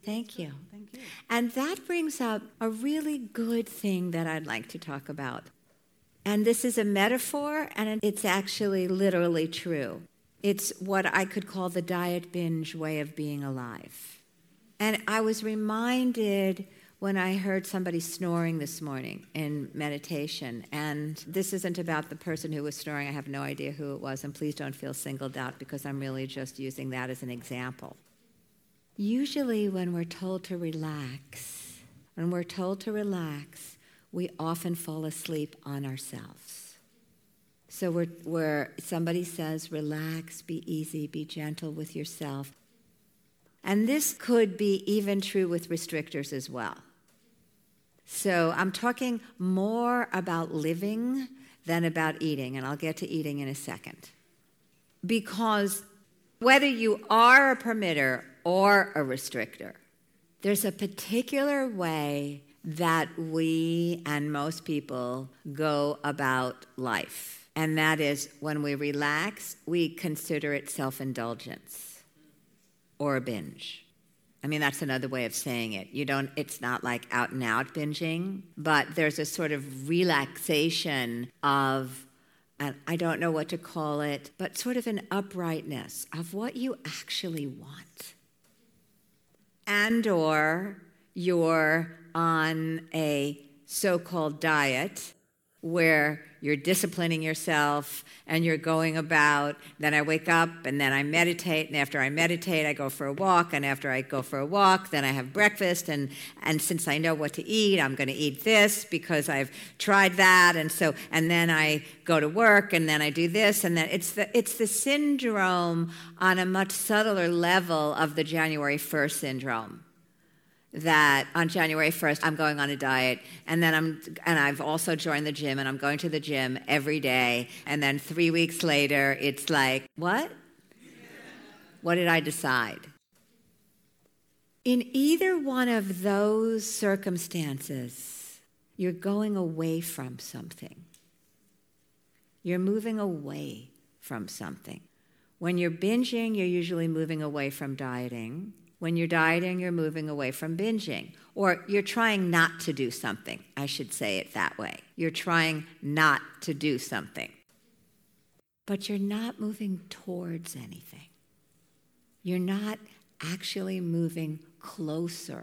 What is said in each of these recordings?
Thank you. Thank you. And that brings up a really good thing that I'd like to talk about. And this is a metaphor, and it's actually literally true. It's what I could call the diet binge way of being alive. And I was reminded when I heard somebody snoring this morning in meditation. And this isn't about the person who was snoring. I have no idea who it was. And please don't feel singled out because I'm really just using that as an example. Usually when we're told to relax, we often fall asleep on ourselves. So where somebody says, relax, be easy, be gentle with yourself. And this could be even true with restrictors as well. So I'm talking more about living than about eating, and I'll get to eating in a second. Because whether you are a permitter or a restrictor, there's a particular way that we and most people go about life. And that is when we relax, we consider it self-indulgence or a binge. I mean, that's another way of saying it. It's not like out and out binging, but there's a sort of relaxation of, and I don't know what to call it, but sort of an uprightness of what you actually want. And or you're on a so-called diet where you're disciplining yourself and you're going about, then I wake up and then I meditate, and after I meditate I go for a walk, and after I go for a walk then I have breakfast, and since I know what to eat, I'm going to eat this because I've tried that, and then I go to work and then I do this, and then it's the syndrome on a much subtler level of the January 1st syndrome. That on January 1st, I'm going on a diet, and I've also joined the gym, and I'm going to the gym every day, and then 3 weeks later, it's like, what? What did I decide? In either one of those circumstances, you're going away from something. You're moving away from something. When you're binging, you're usually moving away from dieting. When you're dieting, you're moving away from binging. Or you're trying not to do something. I should say it that way. You're trying not to do something. But you're not moving towards anything. You're not actually moving closer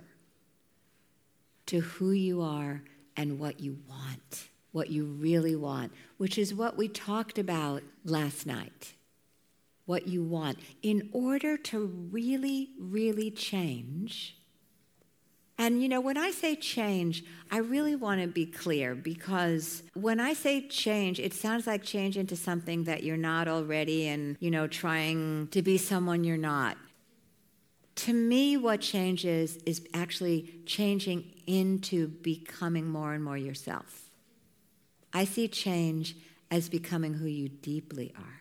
to who you are and what you want, what you really want, which is what we talked about last night. What you want, in order to really, really change. And when I say change, I really want to be clear, because when I say change, it sounds like change into something that you're not already, and, trying to be someone you're not. To me, what change is actually changing into becoming more and more yourself. I see change as becoming who you deeply are.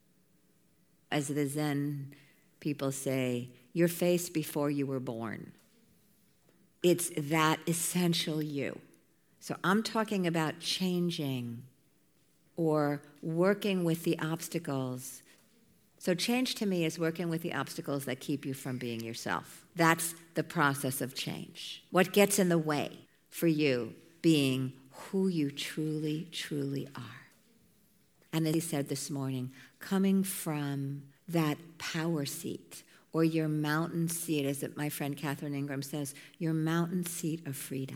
As the Zen people say, your face before you were born. It's that essential you. So I'm talking about changing or working with the obstacles. So change to me is working with the obstacles that keep you from being yourself. That's the process of change. What gets in the way for you being who you truly, truly are. And as he said this morning, coming from that power seat, or your mountain seat, as my friend Catherine Ingram says, your mountain seat of freedom.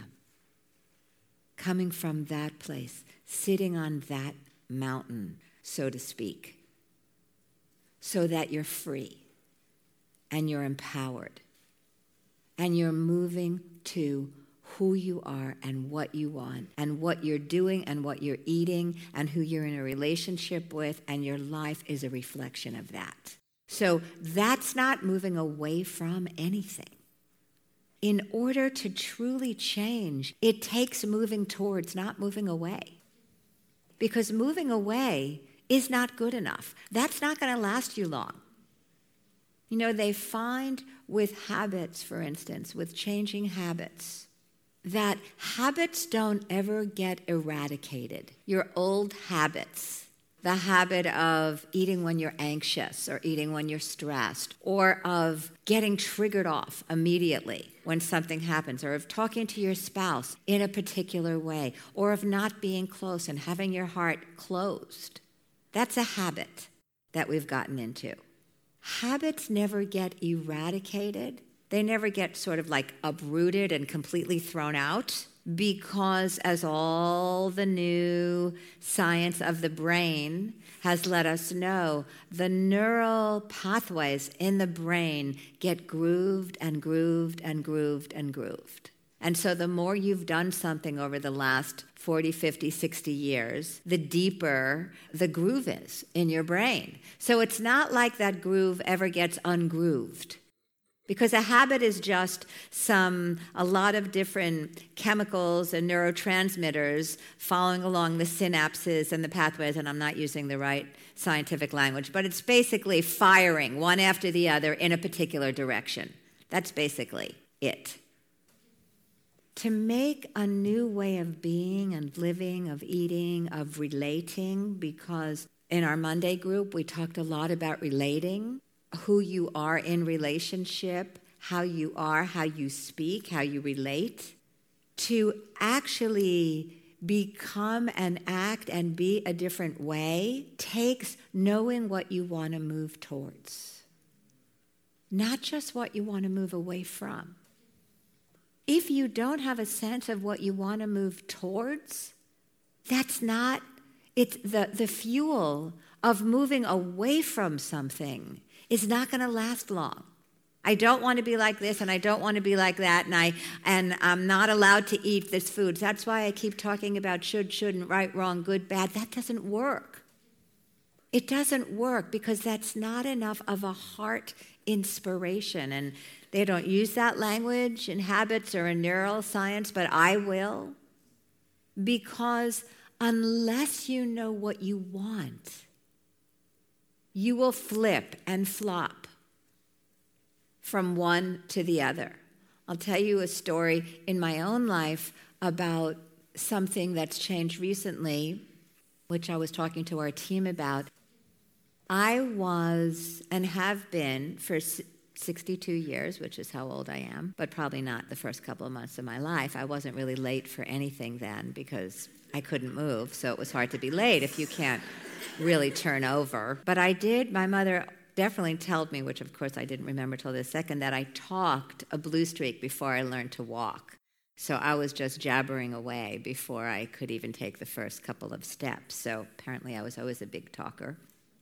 Coming from that place, sitting on that mountain, so to speak, so that you're free and you're empowered and you're moving to who you are and what you want and what you're doing and what you're eating and who you're in a relationship with, and your life is a reflection of that. So that's not moving away from anything. In order to truly change, it takes moving towards, not moving away. Because moving away is not good enough. That's not going to last you long. They find with habits, for instance, with changing habits, that habits don't ever get eradicated. Your old habits the habit of eating when you're anxious or eating when you're stressed, or of getting triggered off immediately when something happens, or of talking to your spouse in a particular way, or of not being close and having your heart closed. That's a habit that we've gotten into. Habits never get eradicated. They never get sort of like uprooted and completely thrown out, because as all the new science of the brain has let us know, the neural pathways in the brain get grooved and grooved and grooved and grooved. And so the more you've done something over the last 40, 50, 60 years, the deeper the groove is in your brain. So it's not like that groove ever gets ungrooved. Because a habit is just a lot of different chemicals and neurotransmitters following along the synapses and the pathways, and I'm not using the right scientific language, but it's basically firing one after the other in a particular direction. That's basically it. To make a new way of being and living, of eating, of relating, because in our Monday group we talked a lot about relating, who you are in relationship, how you are, how you speak, how you relate, to actually become and act and be a different way takes knowing what you want to move towards, not just what you want to move away from. If you don't have a sense of what you want to move towards, it's the fuel of moving away from something is not going to last long. I don't want to be like this, and I don't want to be like that, and I'm not allowed to eat this food. That's why I keep talking about should, shouldn't, right, wrong, good, bad. That doesn't work. It doesn't work because that's not enough of a heart inspiration. And they don't use that language in habits or in neuroscience, but I will. Because unless you know what you want, you will flip and flop from one to the other. I'll tell you a story in my own life about something that's changed recently, which I was talking to our team about. I was and have been for 62 years, which is how old I am, but probably not the first couple of months of my life. I wasn't really late for anything then because I couldn't move, so it was hard to be late if you can't really turn over. But I did, my mother definitely told me, which of course I didn't remember till this second, that I talked a blue streak before I learned to walk. So I was just jabbering away before I could even take the first couple of steps. So apparently I was always a big talker.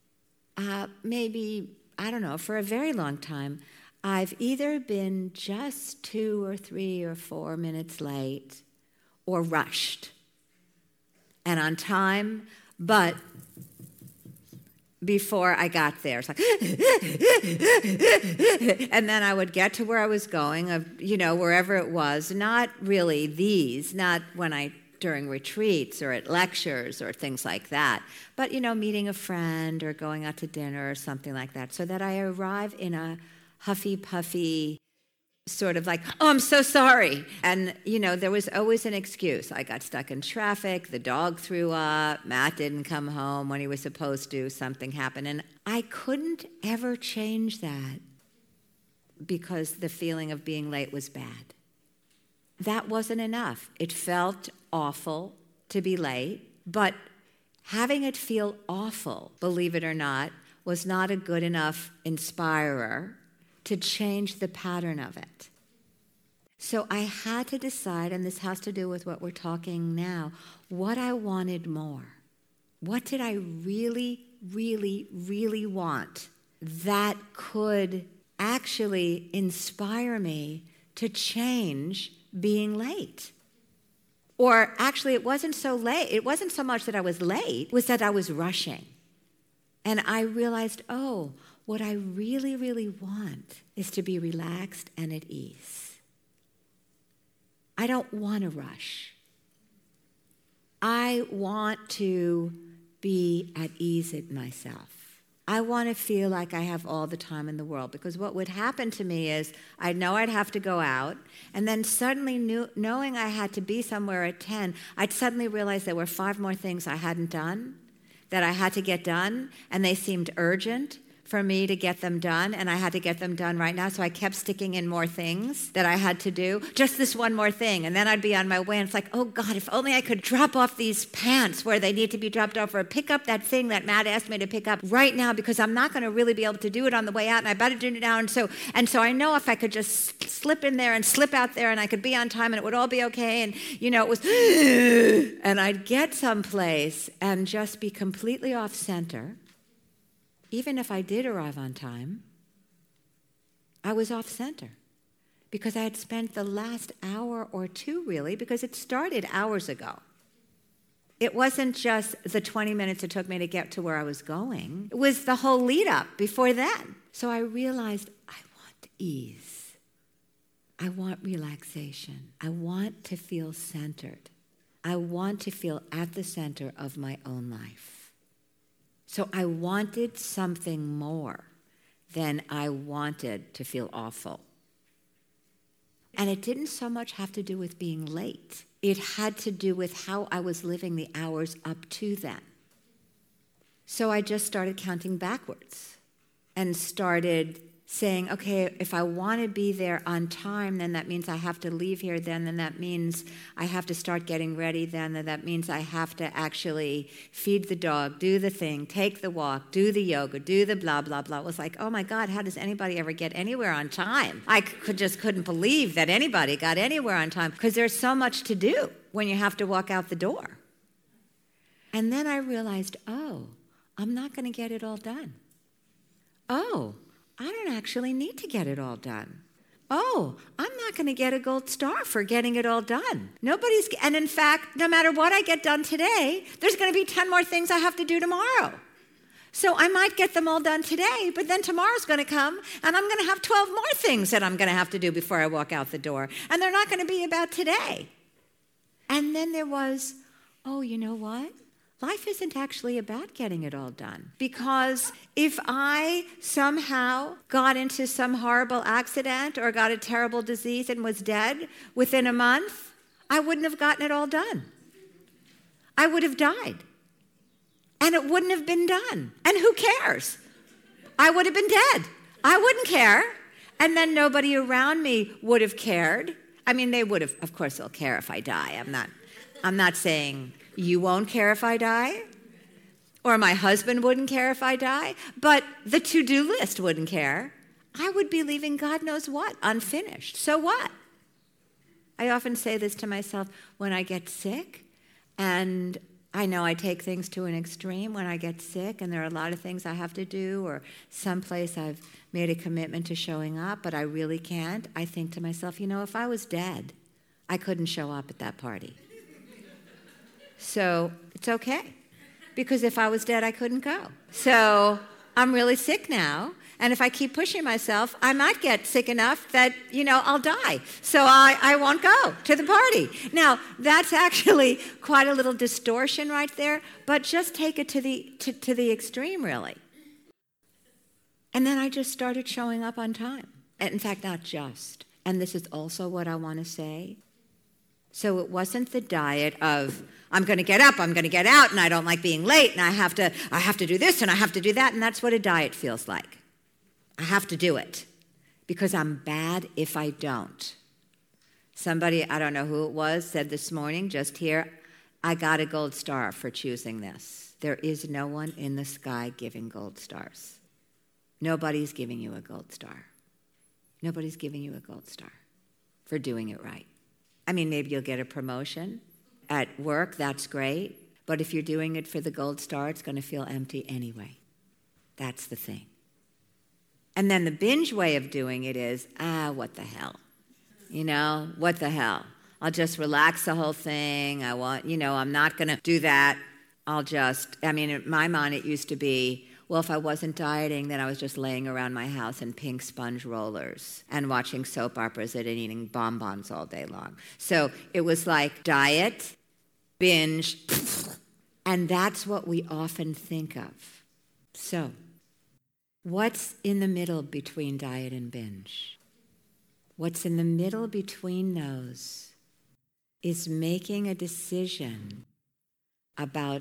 Maybe, I don't know, for a very long time, I've either been just 2 or 3 or 4 minutes late or rushed and on time, but before I got there, it's like, and then I would get to where I was going, wherever it was, not really not when during retreats or at lectures or things like that, but, meeting a friend or going out to dinner or something like that, so that I arrive in a huffy-puffy sort of like, oh, I'm so sorry. And, there was always an excuse. I got stuck in traffic, the dog threw up, Matt didn't come home when he was supposed to, something happened. And I couldn't ever change that because the feeling of being late was bad. That wasn't enough. It felt awful to be late, but having it feel awful, believe it or not, was not a good enough inspirer to change the pattern of it. So I had to decide, and this has to do with what we're talking now, what I wanted more. What did I really, really, really want that could actually inspire me to change being late? Or actually, it wasn't so late. It wasn't so much that I was late, it was that I was rushing. And I realized, what I really, really want is to be relaxed and at ease. I don't want to rush. I want to be at ease in myself. I want to feel like I have all the time in the world, because what would happen to me is I know I'd have to go out, and then suddenly knowing I had to be somewhere at 10, I'd suddenly realize there were 5 more things I hadn't done that I had to get done, and they seemed urgent for me to get them done, and I had to get them done right now, so I kept sticking in more things that I had to do, just this one more thing, and then I'd be on my way, and it's like, oh God, if only I could drop off these pants where they need to be dropped off, or pick up that thing that Matt asked me to pick up right now, because I'm not going to really be able to do it on the way out, and I better do it now, and so I know if I could just slip in there and slip out there, and I could be on time, and it would all be okay, and it was, and I'd get someplace and just be completely off center. Even if I did arrive on time, I was off center because I had spent the last hour or two, really, because it started hours ago. It wasn't just the 20 minutes it took me to get to where I was going. It was the whole lead up before then. So I realized I want ease. I want relaxation. I want to feel centered. I want to feel at the center of my own life. So I wanted something more than I wanted to feel awful. And it didn't so much have to do with being late. It had to do with how I was living the hours up to then. So I just started counting backwards and started saying, okay, if I want to be there on time, then that means I have to leave here then that means I have to start getting ready then that means I have to actually feed the dog, do the thing, take the walk, do the yoga, do the blah, blah, blah. It was like, oh my God, how does anybody ever get anywhere on time? I just couldn't believe that anybody got anywhere on time because there's so much to do when you have to walk out the door. And then I realized, oh, I'm not going to get it all done. Oh, I don't actually need to get it all done. Oh, I'm not going to get a gold star for getting it all done. And in fact, no matter what I get done today, there's going to be 10 more things I have to do tomorrow. So I might get them all done today, but then tomorrow's going to come, and I'm going to have 12 more things that I'm going to have to do before I walk out the door. And they're not going to be about today. And then there was, oh, you know what? Life isn't actually about getting it all done. Because if I somehow got into some horrible accident or got a terrible disease and was dead within a month, I wouldn't have gotten it all done. I would have died. And it wouldn't have been done. And who cares? I would have been dead. I wouldn't care. And then nobody around me would have cared. I mean, they would have, of course, they'll care if I die. I'm not saying you won't care if I die, or my husband wouldn't care if I die, but the to-do list wouldn't care. I would be leaving God knows what unfinished. So what? I often say this to myself when I get sick, and I know I take things to an extreme when I get sick, and there are a lot of things I have to do, or someplace I've made a commitment to showing up, but I really can't. I think to myself, if I was dead, I couldn't show up at that party. So it's okay, because if I was dead, I couldn't go. So I'm really sick now, and if I keep pushing myself, I might get sick enough that, I'll die. So I won't go to the party. Now, that's actually quite a little distortion right there, but just take it to the extreme, really. And then I just started showing up on time. And in fact, not just. And this is also what I want to say. So it wasn't the diet of, I'm going to get up, I'm going to get out, and I don't like being late, and I have to do this, and I have to do that, and that's what a diet feels like. I have to do it because I'm bad if I don't. Somebody, I don't know who it was, said this morning, just here, I got a gold star for choosing this. There is no one in the sky giving gold stars. Nobody's giving you a gold star. Nobody's giving you a gold star for doing it right. I mean, maybe you'll get a promotion at work, that's great, but if you're doing it for the gold star, it's going to feel empty anyway. That's the thing. And then the binge way of doing it is, what the hell? What the hell? I'll just relax the whole thing. I'm not going to do that. In my mind it used to be, well, if I wasn't dieting, then I was just laying around my house in pink sponge rollers and watching soap operas and eating bonbons all day long. So it was like diet, binge, and that's what we often think of. So what's in the middle between diet and binge? What's in the middle between those is making a decision about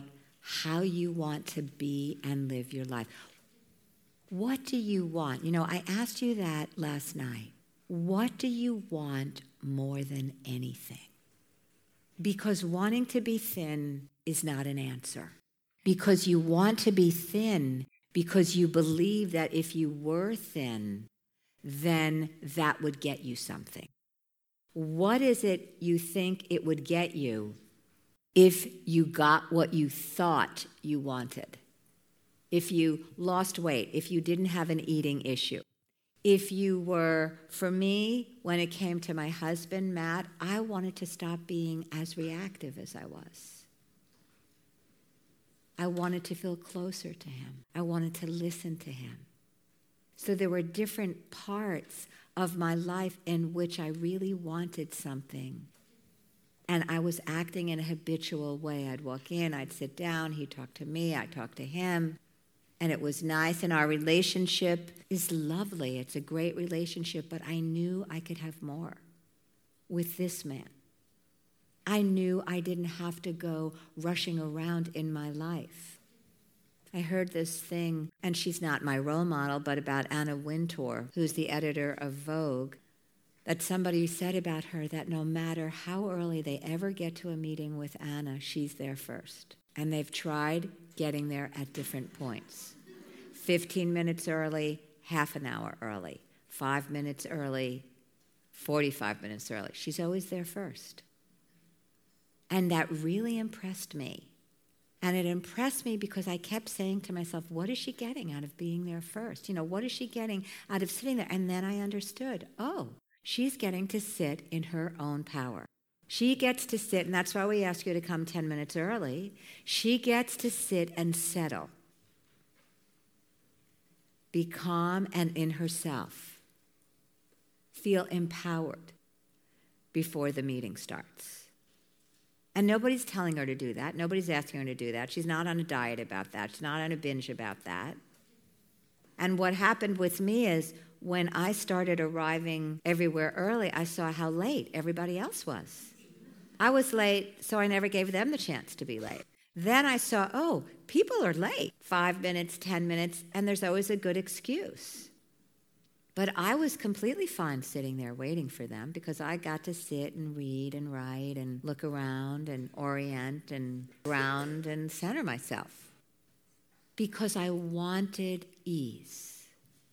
how you want to be and live your life. What do you want? I asked you that last night. What do you want more than anything? Because wanting to be thin is not an answer. Because you want to be thin because you believe that if you were thin, then that would get you something. What is it you think it would get you if you got what you thought you wanted? If you lost weight, if you didn't have an eating issue, if you were, for me, when it came to my husband, Matt, I wanted to stop being as reactive as I was. I wanted to feel closer to him. I wanted to listen to him. So there were different parts of my life in which I really wanted something. And I was acting in a habitual way. I'd walk in, I'd sit down, he'd talk to me, I'd talk to him. And it was nice, and our relationship is lovely. It's a great relationship, but I knew I could have more with this man. I knew I didn't have to go rushing around in my life. I heard this thing, and she's not my role model, but about Anna Wintour, who's the editor of Vogue, that somebody said about her that no matter how early they ever get to a meeting with Anna, she's there first. And they've tried getting there at different points. 15 minutes early, half an hour early, 5 minutes early, 45 minutes early. She's always there first. And that really impressed me. And it impressed me because I kept saying to myself, what is she getting out of being there first? What is she getting out of sitting there? And then I understood, she's getting to sit in her own power. She gets to sit, and that's why we ask you to come 10 minutes early. She gets to sit and settle. Be calm and in herself. Feel empowered before the meeting starts. And nobody's telling her to do that. Nobody's asking her to do that. She's not on a diet about that. She's not on a binge about that. And what happened with me is when I started arriving everywhere early, I saw how late everybody else was. I was late, so I never gave them the chance to be late. Then I saw, people are late. 5 minutes, 10 minutes, and there's always a good excuse. But I was completely fine sitting there waiting for them because I got to sit and read and write and look around and orient and ground and center myself because I wanted ease.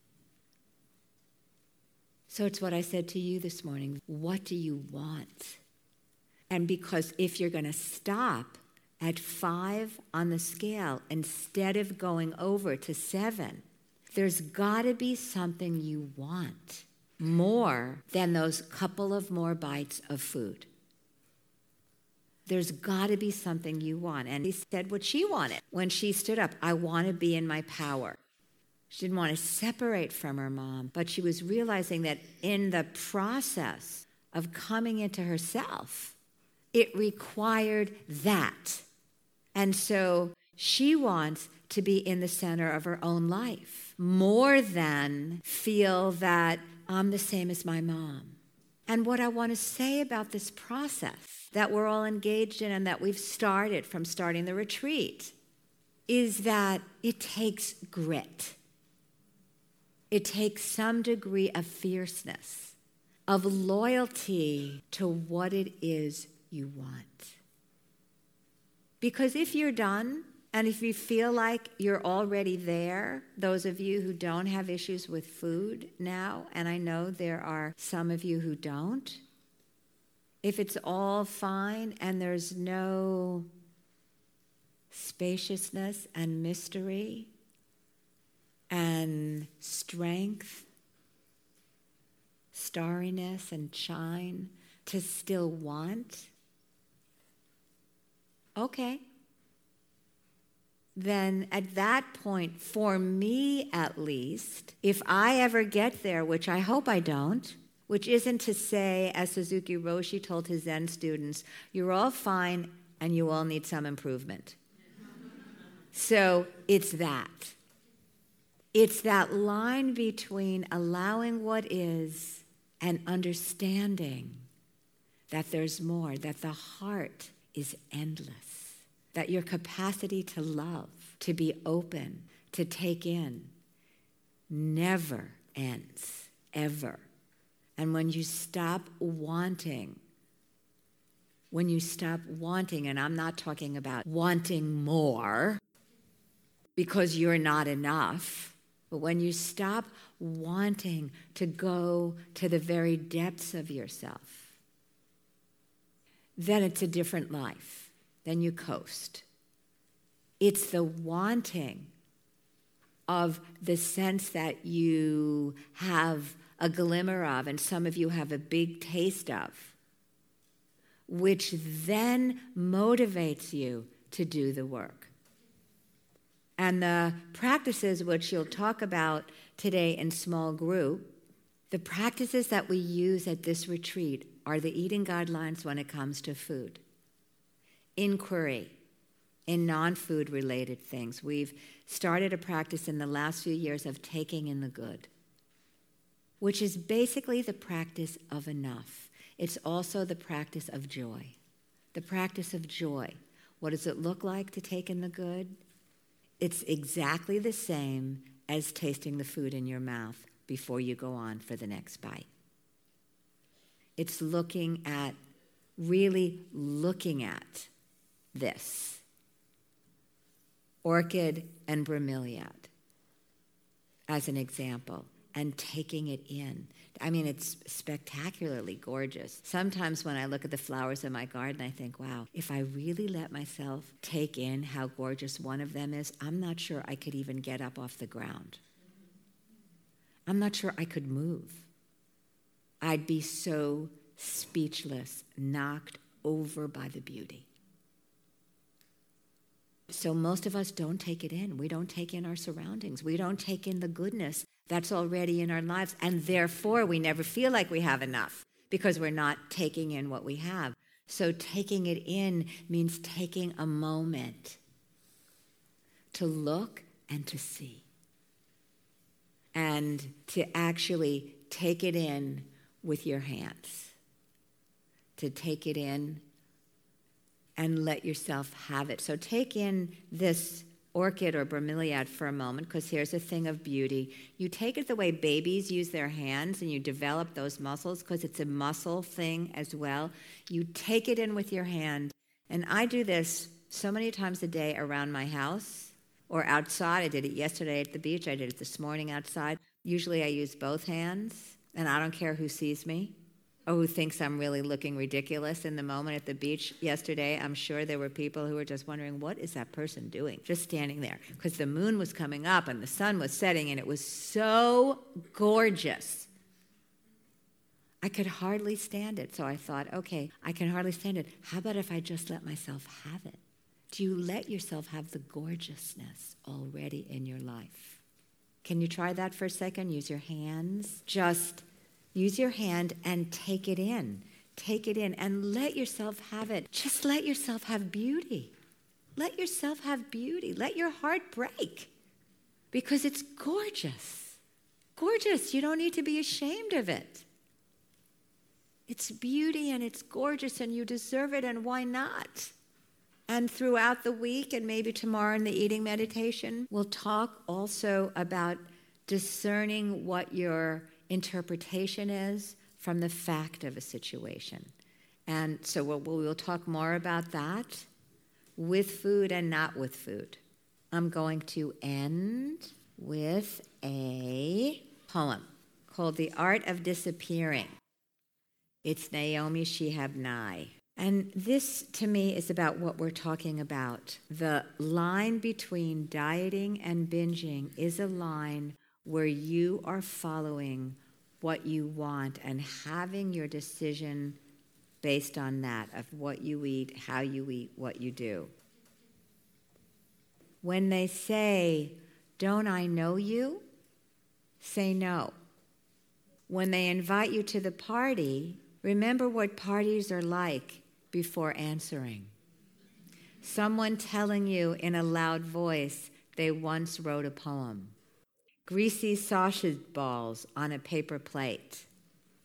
So it's what I said to you this morning. What do you want? And because if you're going to stop at 5 on the scale instead of going over to 7, there's got to be something you want more than those couple of more bites of food. There's got to be something you want. And he said what she wanted when she stood up. I want to be in my power. She didn't want to separate from her mom, but she was realizing that in the process of coming into herself, it required that. And so she wants to be in the center of her own life more than feel that I'm the same as my mom. And what I want to say about this process that we're all engaged in and that we've started from starting the retreat is that it takes grit. It takes some degree of fierceness, of loyalty to what it is you want. Because if you're done, and if you feel like you're already there, those of you who don't have issues with food now, and I know there are some of you who don't, if it's all fine and there's no spaciousness and mystery and strength, starriness and shine to still want, okay. Then at that point, for me at least, if I ever get there, which I hope I don't, which isn't to say, as Suzuki Roshi told his Zen students, you're all fine and you all need some improvement. So it's that. It's that line between allowing what is and understanding that there's more, that the heart is endless. that your capacity to love, to be open, to take in, never ends, ever. And when you stop wanting, and I'm not talking about wanting more because you're not enough, but when you stop wanting to go to the very depths of yourself, then it's a different life. Then you coast. It's the wanting of the sense that you have a glimmer of, and some of you have a big taste of, which then motivates you to do the work. And the practices which you'll talk about today in small group, the practices that we use at this retreat are the eating guidelines when it comes to food. Inquiry in non-food related things. We've started a practice in the last few years of taking in the good, which is basically the practice of enough. It's also the practice of joy. The practice of joy. What does it look like to take in the good? It's exactly the same as tasting the food in your mouth before you go on for the next bite. It's really looking at this. Orchid and bromeliad as an example, and taking it in. I mean, it's spectacularly gorgeous. Sometimes when I look at the flowers in my garden, I think, wow, if I really let myself take in how gorgeous one of them is, I'm not sure I could even get up off the ground. I'm not sure I could move. I'd be so speechless, knocked over by the beauty. So most of us don't take it in. We don't take in our surroundings. We don't take in the goodness that's already in our lives. And therefore, we never feel like we have enough because we're not taking in what we have. So taking it in means taking a moment to look and to see. And to actually take it in with your hands. To take it in and let yourself have it. So take in this orchid or bromeliad for a moment, because here's a thing of beauty. You take it the way babies use their hands, and you develop those muscles, because it's a muscle thing as well. You take it in with your hand. And I do this so many times a day around my house or outside. I did it yesterday at the beach. I did it this morning outside. Usually I use both hands, and I don't care who sees me or who thinks I'm really looking ridiculous in the moment at the beach yesterday. I'm sure there were people who were just wondering, what is that person doing? Just standing there. Because the moon was coming up and the sun was setting, and it was so gorgeous. I could hardly stand it. So I thought, okay, I can hardly stand it. How about if I just let myself have it? Do you let yourself have the gorgeousness already in your life? Can you try that for a second? Use your hands. Just use your hand and take it in. Take it in and let yourself have it. Just let yourself have beauty. Let yourself have beauty. Let your heart break, because it's gorgeous. Gorgeous. You don't need to be ashamed of it. It's beauty and it's gorgeous and you deserve it, and why not? And throughout the week, and maybe tomorrow in the eating meditation, we'll talk also about discerning what your interpretation is from the fact of a situation. And so we'll talk more about that with food and not with food. I'm going to end with a poem called The Art of Disappearing. It's Naomi Shihab Nye. And this, to me, is about what we're talking about. The line between dieting and binging is a line where you are following what you want and having your decision based on that, of what you eat, how you eat, what you do. When they say, "Don't I know you?" say no. When they invite you to the party, remember what parties are like before answering. Someone telling you in a loud voice they once wrote a poem. Greasy sausage balls on a paper plate.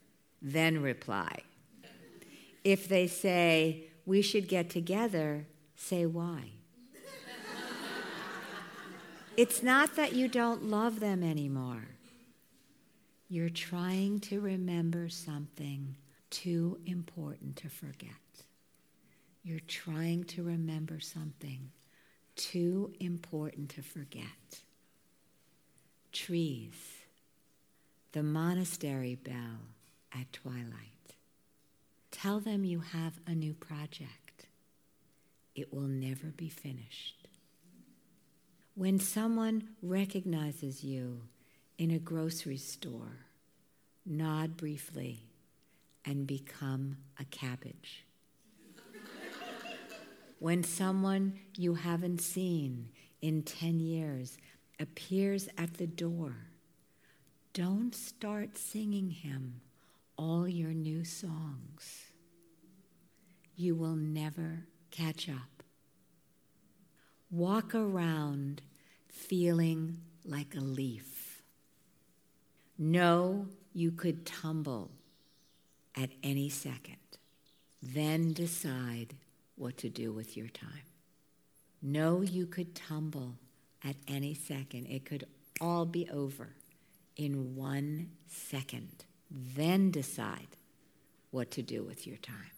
Then reply. If they say, "We should get together," Say why. It's not that you don't love them anymore. You're trying to remember something too important to forget. You're trying to remember something too important to forget. Trees, the monastery bell at twilight. Tell them you have a new project. It will never be finished. When someone recognizes you in a grocery store, nod briefly and become a cabbage. When someone you haven't seen in 10 years appears at the door, don't start singing him all your new songs. You will never catch up. Walk around feeling like a leaf. Know you could tumble at any second. Then decide what to do with your time. Know you could tumble at any second. It could all be over in 1 second. Then decide what to do with your time.